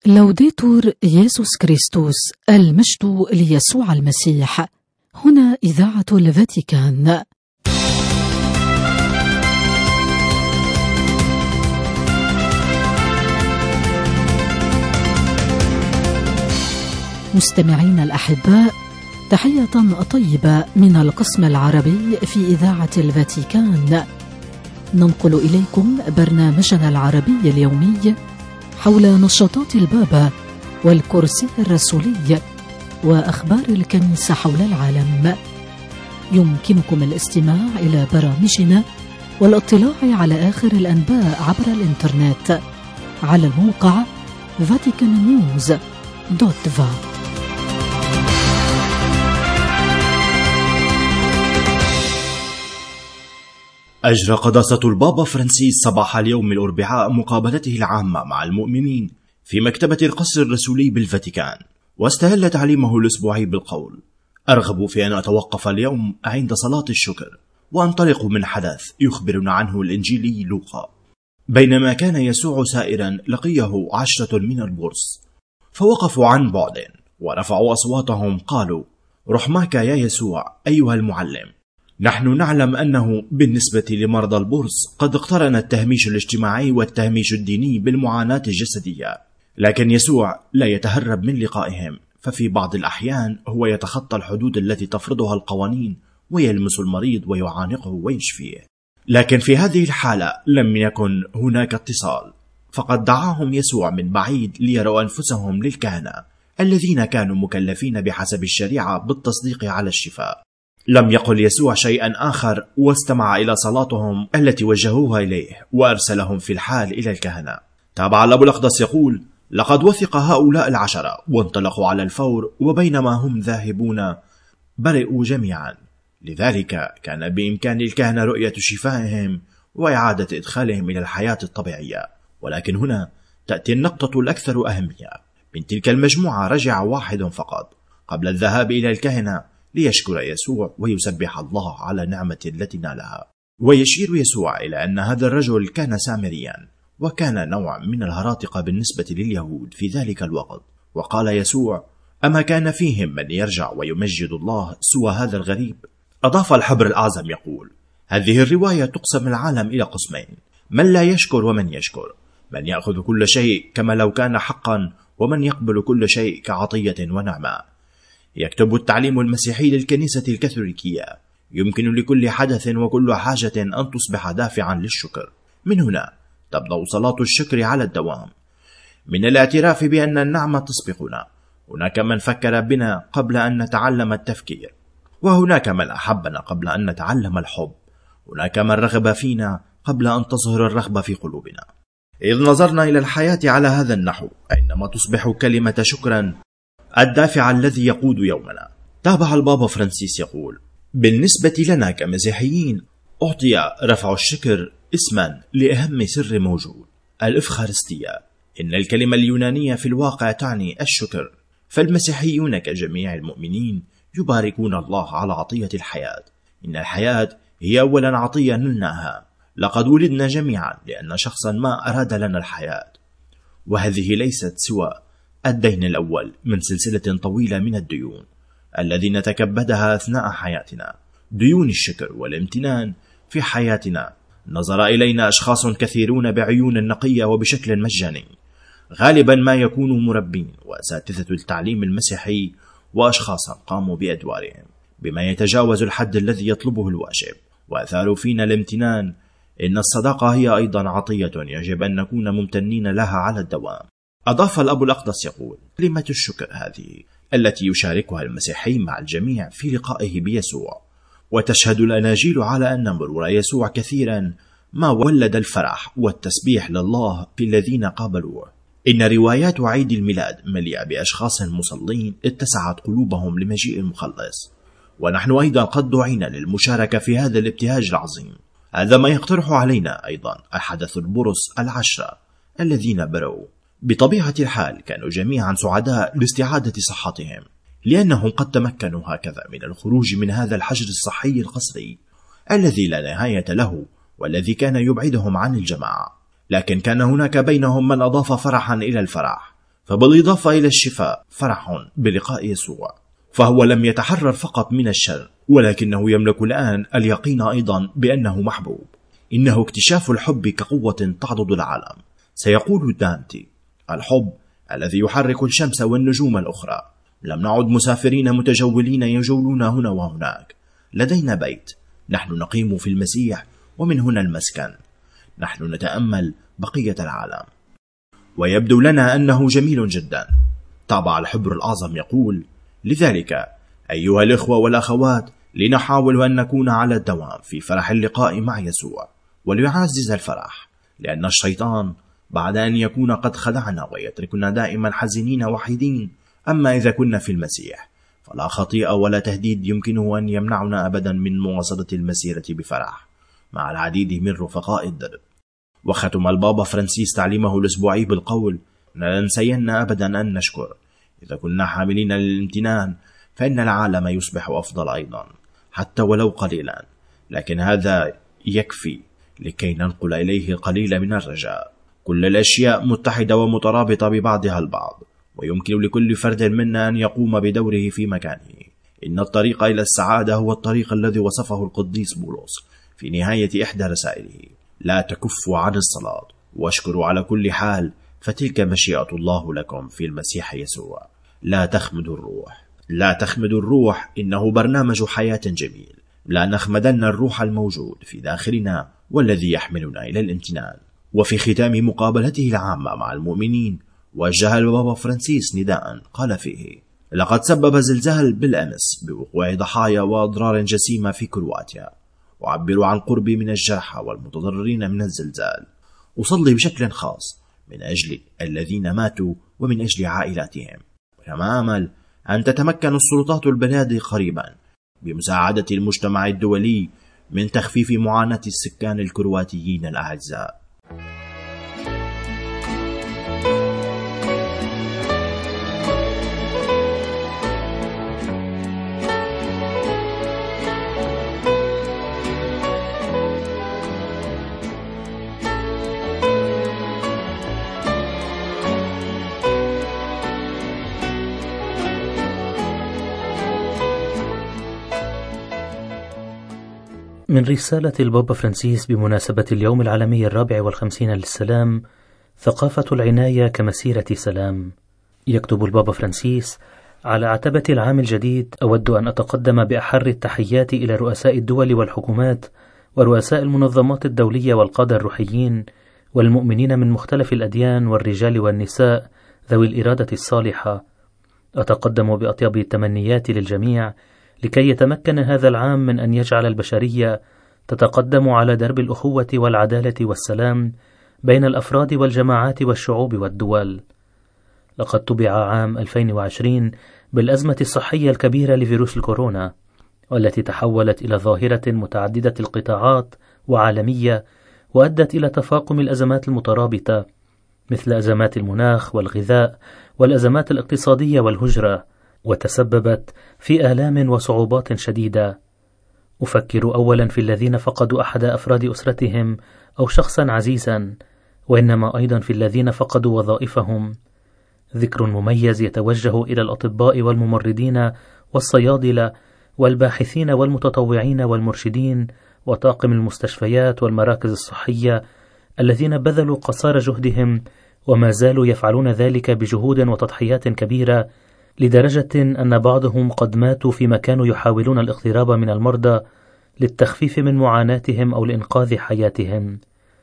لوديتور يسوع كريستوس، المجد ليسوع المسيح. هنا إذاعة الفاتيكان. مستمعين الأحباء، تحية طيبة من القسم العربي في إذاعة الفاتيكان. ننقل إليكم برنامجنا العربي اليومي حول نشاطات البابا والكرسي الرسولي وأخبار الكنيسة حول العالم. يمكنكم الاستماع إلى برامجنا والاطلاع على آخر الأنباء عبر الإنترنت على الموقع vaticannews.va. أجرى قداسة البابا فرانسيس صباح اليوم الأربعاء مقابلته العامة مع المؤمنين في مكتبة القصر الرسولي بالفاتيكان، واستهل تعليمه الأسبوعي بالقول: أرغب في أن أتوقف اليوم عند صلاة الشكر وأنطلق من حدث يخبرنا عنه الإنجيلي لوقا. بينما كان يسوع سائرا لقيه 10 من البرص، فوقفوا عن بعد ورفعوا أصواتهم قالوا: رحماك يا يسوع أيها المعلم، نحن نعلم أنه بالنسبة لمرضى البرص قد اقترن التهميش الاجتماعي والتهميش الديني بالمعاناة الجسدية، لكن يسوع لا يتهرب من لقائهم، ففي بعض الأحيان هو يتخطى الحدود التي تفرضها القوانين ويلمس المريض ويعانقه ويشفيه. لكن في هذه الحالة لم يكن هناك اتصال، فقد دعاهم يسوع من بعيد ليروا أنفسهم للكهنة الذين كانوا مكلفين بحسب الشريعة بالتصديق على الشفاء. لم يقل يسوع شيئا آخر، واستمع إلى صلاتهم التي وجهوها إليه وأرسلهم في الحال إلى الكهنة. تابع الأب الأقدس يقول: لقد وثق هؤلاء 10 وانطلقوا على الفور، وبينما هم ذاهبون برئوا جميعا. لذلك كان بإمكان الكهنة رؤية شفائهم وإعادة إدخالهم إلى الحياة الطبيعية. ولكن هنا تأتي النقطة الأكثر أهمية. من تلك المجموعة رجع واحد فقط قبل الذهاب إلى الكهنة ليشكر يسوع ويسبح الله على نعمة التي نالها. ويشير يسوع إلى أن هذا الرجل كان سامريا، وكان نوع من الهراطقة بالنسبة لليهود في ذلك الوقت. وقال يسوع: أما كان فيهم من يرجع ويمجد الله سوى هذا الغريب؟ أضاف الحبر الأعظم يقول: هذه الرواية تقسم العالم إلى قسمين: من لا يشكر ومن يشكر، من يأخذ كل شيء كما لو كان حقا، ومن يقبل كل شيء كعطية ونعمة. يكتب التعليم المسيحي للكنيسة الكاثوليكية: يمكن لكل حدث وكل حاجة أن تصبح دافعا للشكر. من هنا تبدأ صلاة الشكر على الدوام، من الاعتراف بأن النعمة تسبقنا. هناك من فكر بنا قبل أن نتعلم التفكير، وهناك من أحبنا قبل أن نتعلم الحب. هناك من رغب فينا قبل أن تظهر الرغبة في قلوبنا. إذ نظرنا إلى الحياة على هذا النحو، عندما تصبح كلمة شكرا الدافع الذي يقود يومنا. تابع البابا فرانسيس يقول: بالنسبة لنا كمسيحيين أعطي رفع الشكر اسما لأهم سر موجود، الإفخارستية. إن الكلمة اليونانية في الواقع تعني الشكر، فالمسيحيون كجميع المؤمنين يباركون الله على عطية الحياة. إن الحياة هي أولا عطية نلناها، لقد ولدنا جميعا لأن شخصا ما أراد لنا الحياة، وهذه ليست سوى الدين الأول من سلسلة طويلة من الديون الذي نتكبدها أثناء حياتنا، ديون الشكر والامتنان في حياتنا. نظر إلينا أشخاص كثيرون بعيون نقية وبشكل مجاني، غالبا ما يكونوا مربين وأساتذة التعليم المسيحي، وأشخاصا قاموا بأدوارهم بما يتجاوز الحد الذي يطلبه الواجب، وأثاروا فينا الامتنان. إن الصداقة هي أيضا عطية يجب أن نكون ممتنين لها على الدوام. أضاف الأب الأقدس يقول: كلمة الشكر هذه التي يشاركها المسيحي مع الجميع في لقائه بيسوع. وتشهد الأناجيل على أن مرور يسوع كثيرا ما ولد الفرح والتسبيح لله في الذين قابلوه. إن روايات عيد الميلاد مليئة بأشخاص مصلين اتسعت قلوبهم لمجيء المخلص، ونحن أيضا قد دعينا للمشاركة في هذا الابتهاج العظيم. هذا ما يقترح علينا أيضا الحدث البرص 10 الذين بروا. بطبيعة الحال كانوا جميعا سعداء لاستعادة صحتهم، لأنهم قد تمكنوا هكذا من الخروج من هذا الحجر الصحي القسري الذي لا نهاية له، والذي كان يبعدهم عن الجماعة. لكن كان هناك بينهم من أضاف فرحا إلى الفرح، فبالإضافة إلى الشفاء فرح بلقاء يسوع، فهو لم يتحرر فقط من الشر، ولكنه يملك الآن اليقين أيضا بأنه محبوب. إنه اكتشاف الحب كقوة تعضد العالم. سيقول دانتي: الحب الذي يحرك الشمس والنجوم الأخرى. لم نعد مسافرين متجولين يجولون هنا وهناك. لدينا بيت، نحن نقيم في المسيح، ومن هنا المسكن. نحن نتأمل بقية العالم ويبدو لنا أنه جميل جدا. طابع الحبر الأعظم يقول: لذلك أيها الإخوة والأخوات، لنحاول أن نكون على الدوام في فرح اللقاء مع يسوع، وليعزز الفرح، لأن الشيطان بعد أن يكون قد خدعنا ويتركنا دائما حزينين وحيدين، أما إذا كنا في المسيح فلا خطيئة ولا تهديد يمكنه أن يمنعنا أبدا من مواصلة المسيرة بفرح مع العديد من رفقاء الدرب. وختم البابا فرانسيس تعليمه الأسبوعي بالقول: لا ننسين أبدا أن نشكر. إذا كنا حاملين للامتنان فإن العالم يصبح أفضل أيضا، حتى ولو قليلا، لكن هذا يكفي لكي ننقل إليه القليل من الرجاء. كل الأشياء متحدة ومترابطة ببعضها البعض، ويمكن لكل فرد منا أن يقوم بدوره في مكانه. إن الطريق إلى السعادة هو الطريق الذي وصفه القديس بولس في نهاية إحدى رسائله: لا تكفوا عن الصلاة واشكروا على كل حال، فتلك مشيئة الله لكم في المسيح يسوع. لا تخمدوا الروح. لا تخمدوا الروح، إنه برنامج حياة جميل. لا نخمدن الروح الموجود في داخلنا والذي يحملنا إلى الامتنان. وفي ختام مقابلته العامة مع المؤمنين وجه البابا فرانسيس نداء قال فيه: لقد سبب زلزال بالأمس بوقوع ضحايا وأضرار جسيمة في كرواتيا، وعبر عن قربي من الجرحى والمتضررين من الزلزال. أصلي بشكل خاص من أجل الذين ماتوا ومن أجل عائلاتهم، وكما أمل أن تتمكن السلطات البلاد قريبا بمساعدة المجتمع الدولي من تخفيف معاناة السكان الكرواتيين الأعزاء. من رسالة البابا فرانسيس بمناسبة اليوم العالمي 54 للسلام: ثقافة العناية كمسيرة سلام. يكتب البابا فرانسيس: على عتبة العام الجديد أود أن أتقدم بأحر التحيات إلى رؤساء الدول والحكومات ورؤساء المنظمات الدولية والقادة الروحيين والمؤمنين من مختلف الأديان والرجال والنساء ذوي الإرادة الصالحة. أتقدم بأطيب التمنيات للجميع لكي يتمكن هذا العام من أن يجعل البشرية تتقدم على درب الأخوة والعدالة والسلام بين الأفراد والجماعات والشعوب والدول. لقد طبع عام 2020 بالأزمة الصحية الكبيرة لفيروس الكورونا، والتي تحولت إلى ظاهرة متعددة القطاعات وعالمية، وأدت إلى تفاقم الأزمات المترابطة مثل أزمات المناخ والغذاء والأزمات الاقتصادية والهجرة، وتسببت في آلام وصعوبات شديدة. أفكر أولا في الذين فقدوا أحد أفراد أسرتهم أو شخصا عزيزا، وإنما أيضا في الذين فقدوا وظائفهم. ذكر مميز يتوجه إلى الأطباء والممرضين والصيادلة والباحثين والمتطوعين والمرشدين وطاقم المستشفيات والمراكز الصحية، الذين بذلوا قصارى جهدهم وما زالوا يفعلون ذلك بجهود وتضحيات كبيرة، لدرجة أن بعضهم قد ماتوا فيما كانوا يحاولون الاقتراب من المرضى للتخفيف من معاناتهم أو لإنقاذ حياتهم.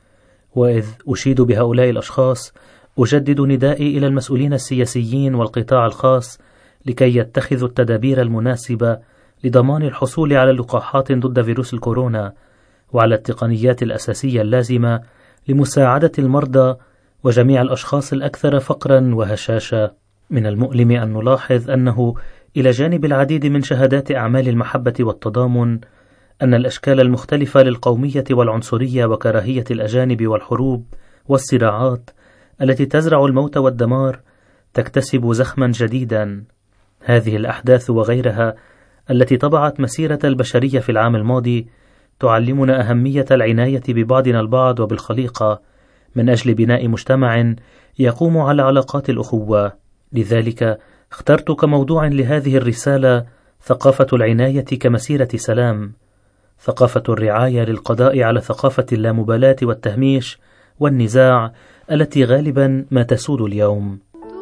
وإذ أشيد بهؤلاء الأشخاص، أجدد ندائي إلى المسؤولين السياسيين والقطاع الخاص لكي يتخذوا التدابير المناسبة لضمان الحصول على لقاحات ضد فيروس الكورونا، وعلى التقنيات الأساسية اللازمة لمساعدة المرضى وجميع الأشخاص الأكثر فقرا وهشاشة. من المؤلم أن نلاحظ أنه إلى جانب العديد من شهادات أعمال المحبة والتضامن، أن الأشكال المختلفة للقومية والعنصرية وكراهية الأجانب والحروب والصراعات التي تزرع الموت والدمار تكتسب زخما جديدا. هذه الأحداث وغيرها التي طبعت مسيرة البشرية في العام الماضي تعلمنا أهمية العناية ببعضنا البعض وبالخليقة من أجل بناء مجتمع يقوم على علاقات الأخوة. لذلك اخترت كموضوع لهذه الرسالة ثقافة العناية كمسيرة سلام، ثقافة الرعاية للقضاء على ثقافة اللامبالاة والتهميش والنزاع التي غالبا ما تسود اليوم.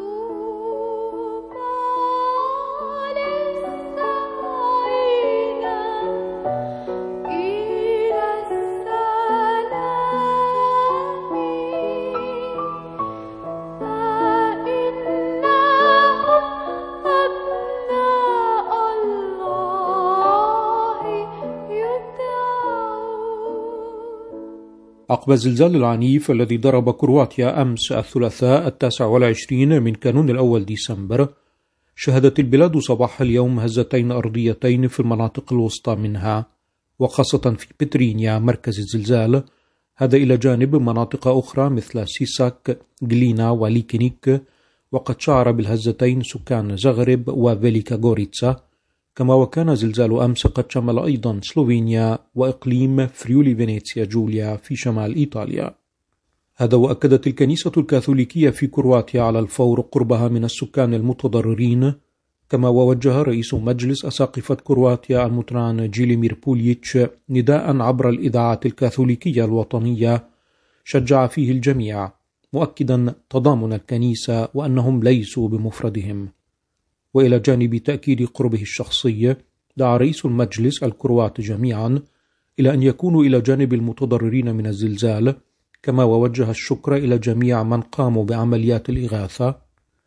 عقب الزلزال العنيف الذي ضرب كرواتيا أمس الثلاثاء 29 من كانون الأول ديسمبر، شهدت البلاد صباح اليوم هزتين أرضيتين في المناطق الوسطى منها، وخاصة في بترينيا مركز الزلزال، هذا إلى جانب مناطق أخرى مثل سيساك، غلينا وليكينيك. وقد شعر بالهزتين سكان زغرب وفيليكا غوريتسا، كما وكان زلزال أمس قد شمل أيضا سلوفينيا وإقليم فريولي فينيسيا جوليا في شمال إيطاليا. هذا وأكدت الكنيسة الكاثوليكية في كرواتيا على الفور قربها من السكان المتضررين، كما ووجه رئيس مجلس أساقفة كرواتيا المطران جيليمير بوليتش نداء عبر الإذاعات الكاثوليكية الوطنية شجع فيه الجميع، مؤكدا تضامن الكنيسة وأنهم ليسوا بمفردهم. وإلى جانب تأكيد قربه الشخصي، دعا رئيس المجلس الكروات جميعا إلى أن يكونوا إلى جانب المتضررين من الزلزال، كما ووجه الشكر إلى جميع من قاموا بعمليات الإغاثة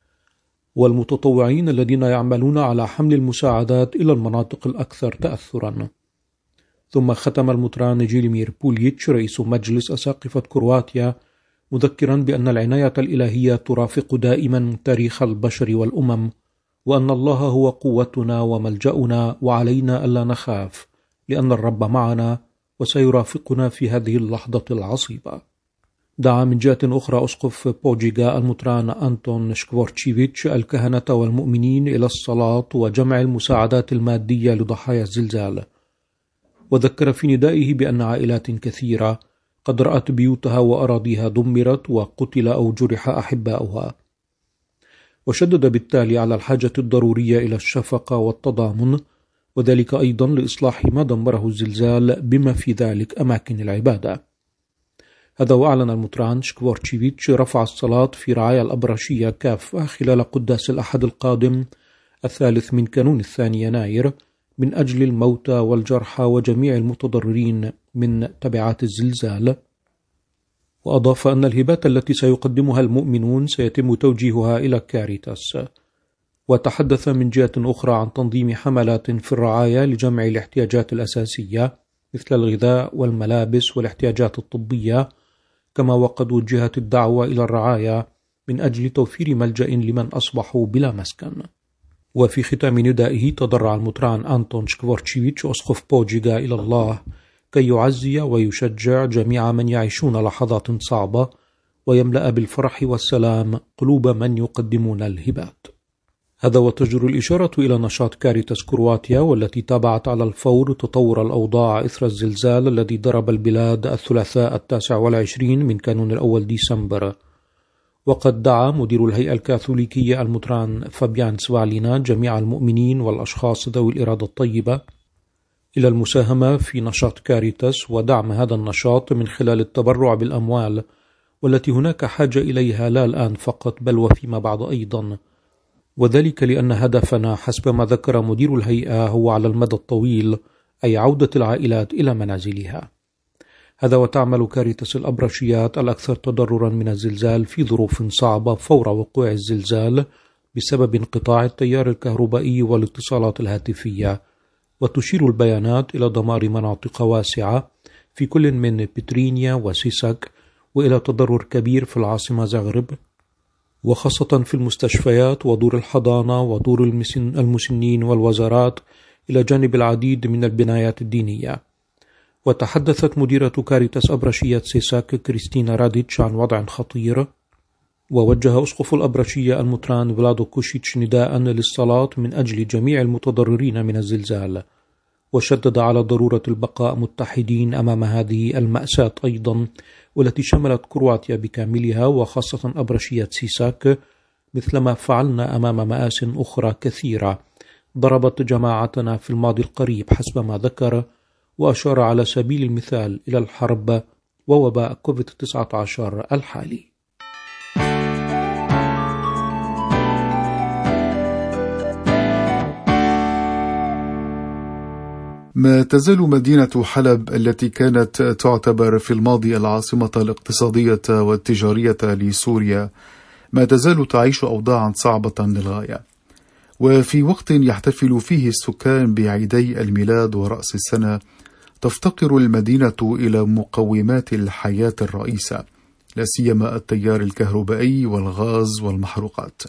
والمتطوعين الذين يعملون على حمل المساعدات إلى المناطق الأكثر تأثرا. ثم ختم المطران جيليمير بوليتش رئيس مجلس أساقفة كرواتيا مذكرا بأن العناية الإلهية ترافق دائما تاريخ البشر والأمم، وأن الله هو قوتنا وملجأنا، وعلينا ألا نخاف لأن الرب معنا وسيرافقنا في هذه اللحظة العصيبة. دعا من جهة أخرى أسقف بوجيغا المطران أنتون شكفورتشيفيتش الكهنة والمؤمنين إلى الصلاة وجمع المساعدات المادية لضحايا الزلزال، وذكر في ندائه بأن عائلات كثيرة قد رأت بيوتها وأراضيها دمرت وقتل أو جرح أحباؤها، وشدد بالتالي على الحاجة الضرورية إلى الشفقة والتضامن، وذلك أيضا لإصلاح ما دمره الزلزال بما في ذلك أماكن العبادة. هذا وأعلن المطران شكفورتشيفيتش رفع الصلاة في رعايا الأبرشية كافة خلال قداس الأحد القادم 3 من كانون 2 يناير من أجل الموتى والجرحى وجميع المتضررين من تبعات الزلزال. وأضاف أن الهبات التي سيقدمها المؤمنون سيتم توجيهها إلى كاريتاس. وتحدث من جهة أخرى عن تنظيم حملات في الرعاية لجمع الاحتياجات الأساسية مثل الغذاء والملابس والاحتياجات الطبية، كما وقد وجهت الدعوة إلى الرعاية من أجل توفير ملجأ لمن أصبحوا بلا مسكن. وفي ختام ندائه تضرع المطران أنتون شكفورتشيفيتش أسقف بوجيغا إلى الله كي يعزي ويشجع جميع من يعيشون لحظات صعبة، ويملأ بالفرح والسلام قلوب من يقدمون الهبات. هذا وتجر الإشارة إلى نشاط كاريتاس كرواتيا، والتي تابعت على الفور تطور الأوضاع إثر الزلزال الذي ضرب البلاد الثلاثاء 29 من كانون الأول ديسمبر. وقد دعا مدير الهيئة الكاثوليكية المطران فابيان سوالينا جميع المؤمنين والأشخاص ذوي الإرادة الطيبة إلى المساهمة في نشاط كاريتاس ودعم هذا النشاط من خلال التبرع بالأموال، والتي هناك حاجة إليها لا الآن فقط بل وفيما بعد أيضا، وذلك لأن هدفنا حسب ما ذكر مدير الهيئة هو على المدى الطويل، أي عودة العائلات إلى منازلها. هذا وتعمل كاريتاس الأبرشيات الأكثر تضررا من الزلزال في ظروف صعبة فور وقوع الزلزال بسبب انقطاع التيار الكهربائي والاتصالات الهاتفية، وتشير البيانات إلى دمار مناطق واسعة في كل من بترينيا وسيساك، وإلى تضرر كبير في العاصمة زغرب، وخاصة في المستشفيات ودور الحضانة ودور المسنين والوزارات، إلى جانب العديد من البنايات الدينية. وتحدثت مديرة كاريتاس أبرشية سيساك كريستينا راديتش عن وضع خطير، ووجه أسقف الأبرشية المطران فلادو كوشيتش نداء للصلاة من أجل جميع المتضررين من الزلزال، وشدد على ضرورة البقاء متحدين أمام هذه المأساة أيضا، والتي شملت كرواتيا بكاملها وخاصة أبرشية سيساك، مثلما فعلنا أمام مآس أخرى كثيرة ضربت جماعتنا في الماضي القريب حسب ما ذكر، وأشار على سبيل المثال إلى الحرب ووباء كوفيد-19 الحالي. ما تزال مدينة حلب التي كانت تعتبر في الماضي العاصمة الاقتصادية والتجارية لسوريا ما تزال تعيش أوضاعا صعبة للغاية، وفي وقت يحتفل فيه السكان بعيدي الميلاد ورأس السنة تفتقر المدينة إلى مقومات الحياة الرئيسة، لا سيما التيار الكهربائي والغاز والمحروقات.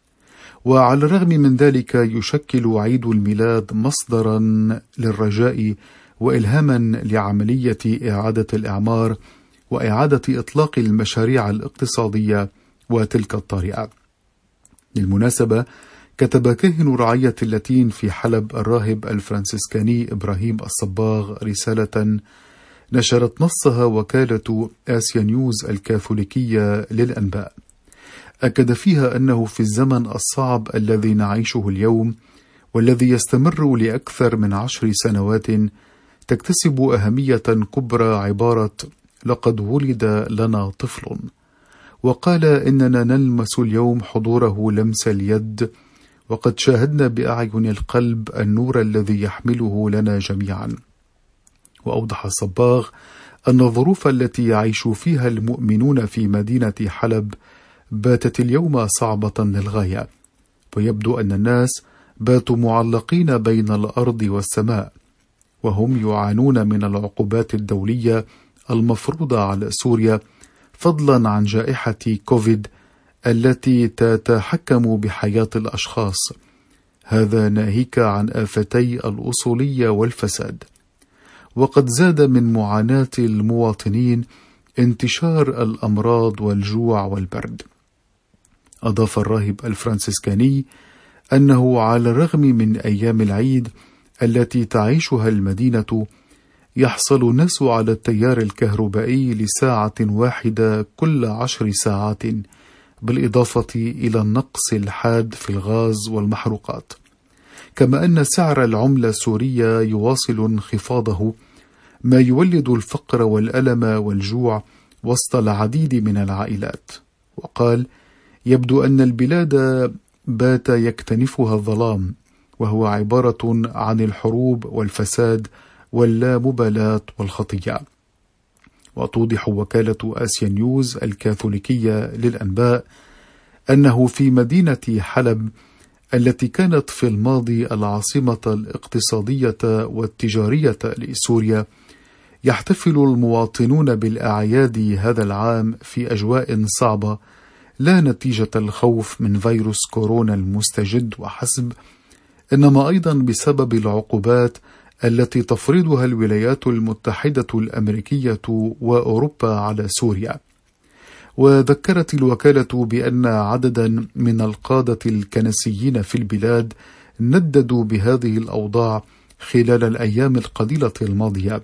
وعلى الرغم من ذلك يشكل عيد الميلاد مصدرا للرجاء وإلهاما لعملية إعادة الإعمار وإعادة إطلاق المشاريع الاقتصادية وتلك الطارئة. بالمناسبة، كتب كاهن رعية اللاتين في حلب الراهب الفرنسيسكاني إبراهيم الصباغ رسالة نشرت نصها وكالة آسيا نيوز الكاثوليكية للأنباء، أكد فيها أنه في الزمن الصعب الذي نعيشه اليوم والذي يستمر لأكثر من 10 سنوات تكتسب أهمية كبرى عبارة لقد ولد لنا طفل، وقال إننا نلمس اليوم حضوره لمس اليد، وقد شاهدنا بأعين القلب النور الذي يحمله لنا جميعا. وأوضح الصباغ أن الظروف التي يعيش فيها المؤمنون في مدينة حلب باتت اليوم صعبة للغاية، ويبدو أن الناس باتوا معلقين بين الأرض والسماء، وهم يعانون من العقوبات الدولية المفروضة على سوريا فضلا عن جائحة كوفيد التي تتحكم بحياة الأشخاص، هذا ناهيك عن آفتي الأصولية والفساد. وقد زاد من معاناة المواطنين انتشار الأمراض والجوع والبرد. أضاف الراهب الفرنسيسكاني أنه على الرغم من أيام العيد التي تعيشها المدينة يحصل الناس على التيار الكهربائي لساعة واحدة كل 10 ساعات، بالإضافة إلى النقص الحاد في الغاز والمحروقات، كما أن سعر العملة السورية يواصل انخفاضه، ما يولد الفقر والألم والجوع وسط العديد من العائلات. وقال: يبدو أن البلاد بات يكتنفها الظلام، وهو عبارة عن الحروب والفساد واللامبالاة والخطيئة. وتوضح وكالة آسيا نيوز الكاثوليكية للأنباء أنه في مدينة حلب التي كانت في الماضي العاصمة الاقتصادية والتجارية لسوريا يحتفل المواطنون بالأعياد هذا العام في أجواء صعبة، لا نتيجة الخوف من فيروس كورونا المستجد وحسب، إنما أيضا بسبب العقوبات التي تفرضها الولايات المتحدة الأمريكية وأوروبا على سوريا. وذكرت الوكالة بأن عددا من القادة الكنسيين في البلاد نددوا بهذه الأوضاع خلال الأيام القليلة الماضية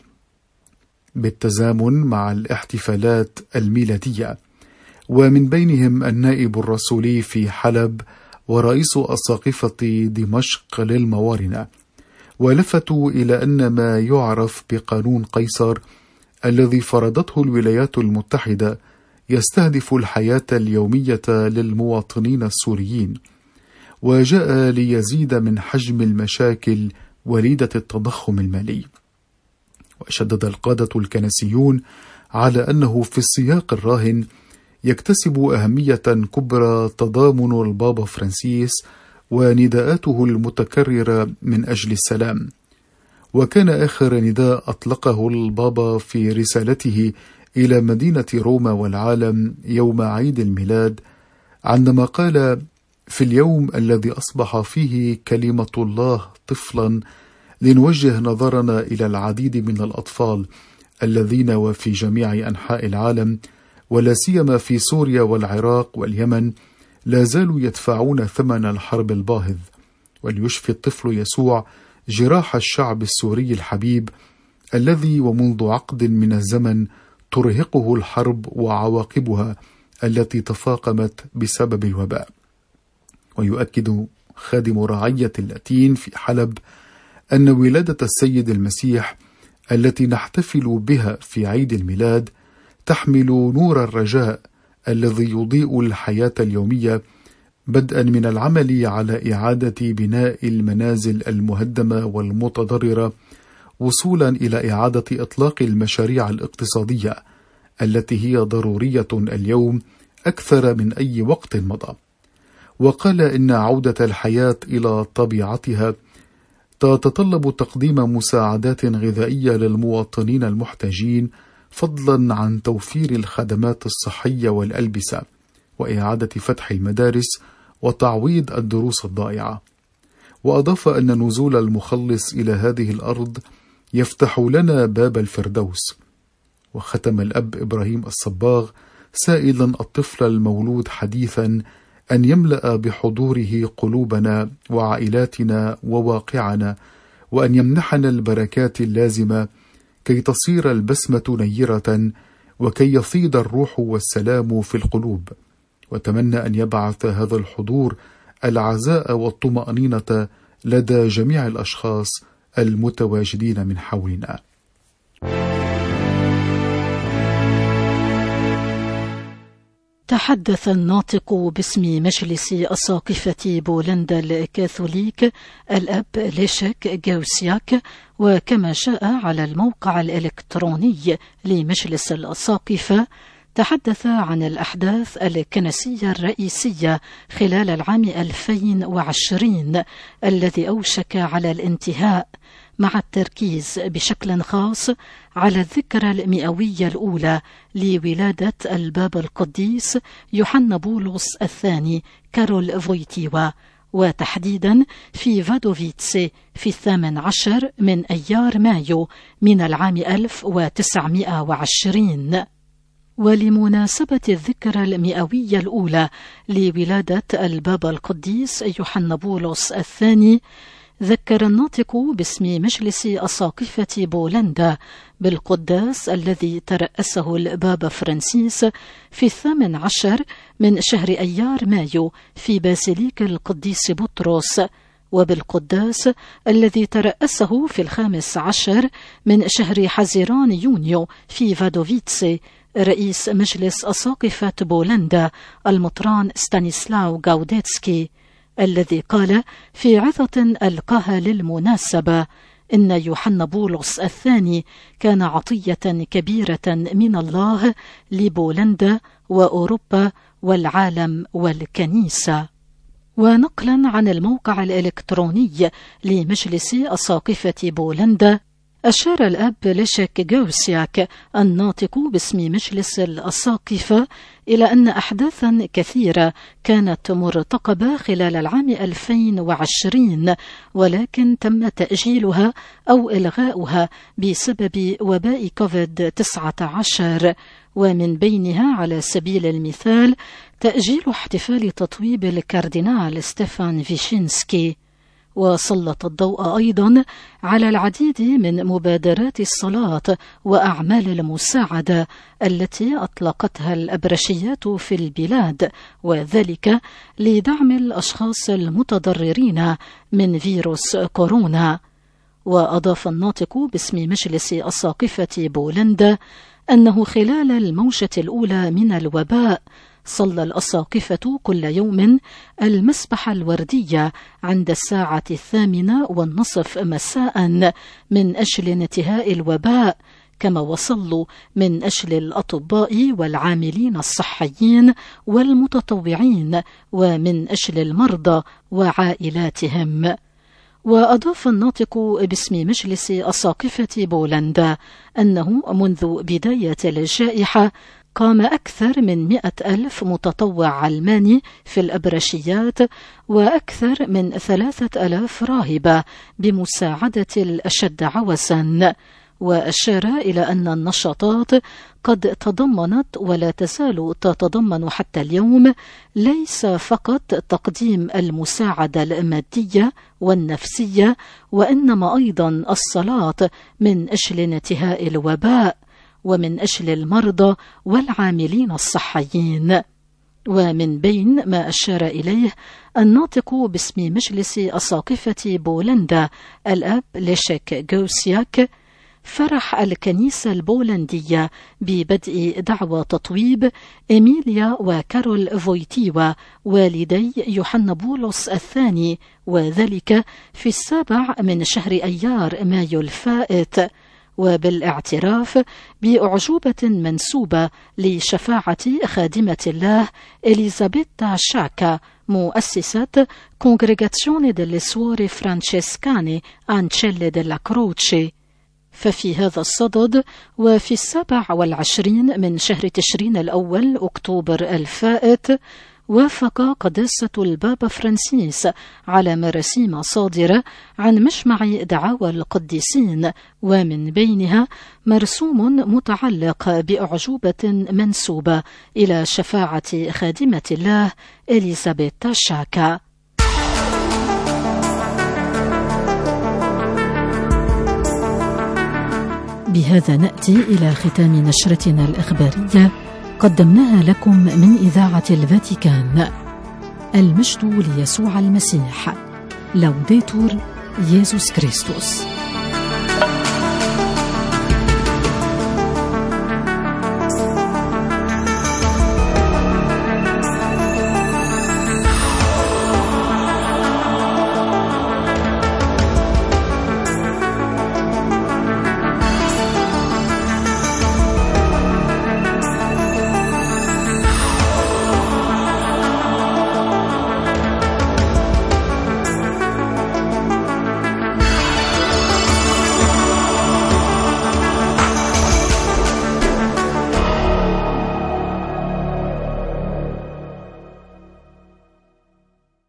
بالتزامن مع الاحتفالات الميلادية، ومن بينهم النائب الرسولي في حلب ورئيس أساقفة دمشق للموارنة، ولفتوا إلى أن ما يعرف بقانون قيصر الذي فرضته الولايات المتحدة يستهدف الحياة اليومية للمواطنين السوريين، وجاء ليزيد من حجم المشاكل وليدة التضخم المالي. وشدد القادة الكنسيون على أنه في السياق الراهن يكتسب أهمية كبرى تضامن البابا فرانسيس ونداءاته المتكررة من أجل السلام. وكان آخر نداء أطلقه البابا في رسالته إلى مدينة روما والعالم يوم عيد الميلاد عندما قال: في اليوم الذي أصبح فيه كلمة الله طفلا لنوجه نظرنا إلى العديد من الأطفال الذين وفي جميع أنحاء العالم ولا سيما في سوريا والعراق واليمن لا زالوا يدفعون ثمن الحرب الباهظ، وليشفي الطفل يسوع جراح الشعب السوري الحبيب الذي ومنذ عقد من الزمن ترهقه الحرب وعواقبها التي تفاقمت بسبب الوباء. ويؤكد خادم رعية اللاتين في حلب أن ولادة السيد المسيح التي نحتفل بها في عيد الميلاد تحمل نور الرجاء الذي يضيء الحياة اليومية، بدءا من العمل على إعادة بناء المنازل المهدمة والمتضررة، وصولا إلى إعادة إطلاق المشاريع الاقتصادية التي هي ضرورية اليوم أكثر من أي وقت مضى. وقال إن عودة الحياة إلى طبيعتها تتطلب تقديم مساعدات غذائية للمواطنين المحتاجين، فضلا عن توفير الخدمات الصحية والألبسة، وإعادة فتح المدارس وتعويض الدروس الضائعة. وأضاف أن نزول المخلص إلى هذه الأرض يفتح لنا باب الفردوس. وختم الأب إبراهيم الصباغ سائلا الطفل المولود حديثا أن يملأ بحضوره قلوبنا وعائلاتنا وواقعنا، وأن يمنحنا البركات اللازمة كي تصير البسمة نيرة، وكي يفيض الروح والسلام في القلوب. وتمنى أن يبعث هذا الحضور العزاء والطمأنينة لدى جميع الأشخاص المتواجدين من حولنا. تحدث الناطق باسم مجلس أساقفة بولندا الكاثوليك الأب ليشك جاوسياك، وكما شاء على الموقع الإلكتروني لمجلس الأساقفة تحدث عن الأحداث الكنسية الرئيسية خلال العام 2020 الذي أوشك على الانتهاء، مع التركيز بشكل خاص على الذكرى المئوية الأولى لولادة البابا القديس يوحنا بولس الثاني كارول فويتيوا، وتحديدا في فادوفيتسي في 18 من أيار مايو من العام 1920. ولمناسبة الذكرى المئوية الأولى لولادة البابا القديس يوحنا بولس الثاني، ذكر الناطق باسم مجلس أساقفة بولندا بالقداس الذي ترأسه البابا فرانسيس في 18 من شهر أيار مايو في بازيليك القديس بطرس، وبالقداس الذي ترأسه في 15 من شهر حزيران يونيو في فادوفيتسي رئيس مجلس أساقفة بولندا المطران ستانيسلاو غاوديتسكي، الذي قال في عظة ألقاها للمناسبة إن يوحنا بولس الثاني كان عطية كبيرة من الله لبولندا وأوروبا والعالم والكنيسة. ونقلا عن الموقع الإلكتروني لمجلس أساقفة بولندا، أشار الأب ليشك جاوسياك الناطق باسم مجلس الأساقفة إلى أن أحداثا كثيرة كانت مرتقبة خلال العام 2020 ولكن تم تأجيلها أو إلغاؤها بسبب وباء كوفيد-19، ومن بينها على سبيل المثال تأجيل احتفال تطويب الكاردينال ستيفان فيشينسكي. وسلط الضوء أيضا على العديد من مبادرات الصلاة وأعمال المساعدة التي أطلقتها الأبرشيات في البلاد، وذلك لدعم الأشخاص المتضررين من فيروس كورونا. وأضاف الناطق باسم مجلس أساقفة بولندا أنه خلال الموجة الأولى من الوباء صلى الأساقفة كل يوم المسبح الوردية عند 8:30 مساء من أجل انتهاء الوباء، كما وصلوا من أجل الأطباء والعاملين الصحيين والمتطوعين ومن أجل المرضى وعائلاتهم. وأضاف الناطق باسم مجلس أساقفة بولندا أنه منذ بداية الجائحة قام أكثر من 100,000 متطوع علماني في الأبرشيات وأكثر من 3,000 راهبة بمساعدة الأشد عوزا. وأشار إلى أن النشاطات قد تضمنت ولا تزال تتضمن حتى اليوم ليس فقط تقديم المساعدة المادية والنفسية، وإنما أيضا الصلاة من أجل انتهاء الوباء. ومن أجل المرضى والعاملين الصحيين. ومن بين ما أشار إليه الناطق باسم مجلس أساقفة بولندا الأب ليشيك غوسياك فرح الكنيسة البولندية ببدء دعوى تطويب إيميليا وكارول فويتيوا والدي يوحنا بولس الثاني، وذلك في 7 من شهر أيار مايو الفائت، وبالاعتراف بأعجوبة منسوبة لشفاعة خادمة الله إليزابيتا شاكا مؤسسة Congregazione delle Suore Francescane Ancelle della Croce. ففي هذا الصدد وفي 27 من شهر تشرين الأول أكتوبر الفائت وافق قداسة البابا فرانسيس على مراسيم صادرة عن مجمع دعاوى القديسين، ومن بينها مرسوم متعلق بأعجوبة منسوبة إلى شفاعة خادمة الله إليزابيتا شاكا. بهذا نأتي إلى ختام نشرتنا الإخبارية قدمناها لكم من إذاعة الفاتيكان. المجد ليسوع المسيح. لوديتور يسوع كريستوس.